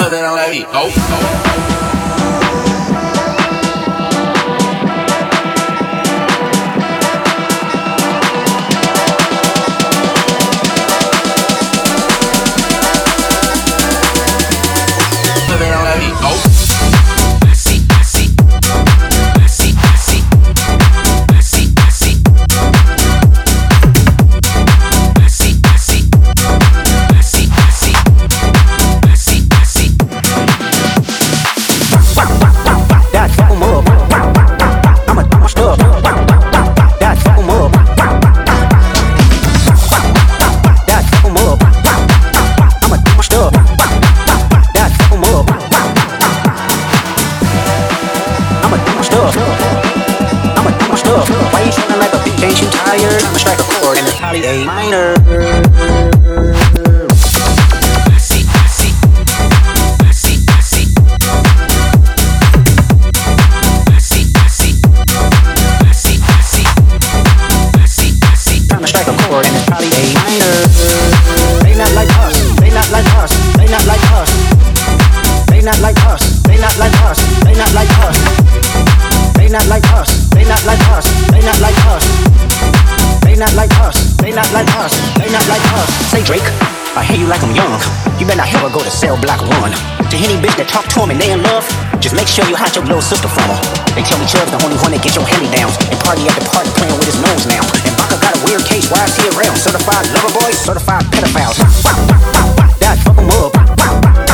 Put it on that beat. Oh. Why you feeling like a bitch? Ain't you tired? I'ma strike a chord and it's probably A minor. I'ma strike a chord and it's probably A minor. They not like us. They not like us. They not like us. They not like us. They not like us. They not like us. They not like us. They not like us. They not like us. They not like us. They not like us. They not like us. Say Drake, I hear you like I'm young. You better not ever go to cell block 1. To any bitch that talk to him and they in love, just make sure you hide your little sister from her. They tell me Chubb's the only one that get your hand-me-downs and party at the party playing with his nose now. And Baka got a weird case, why is he around? Certified lover boy, certified pedophiles. That fuck 'em up.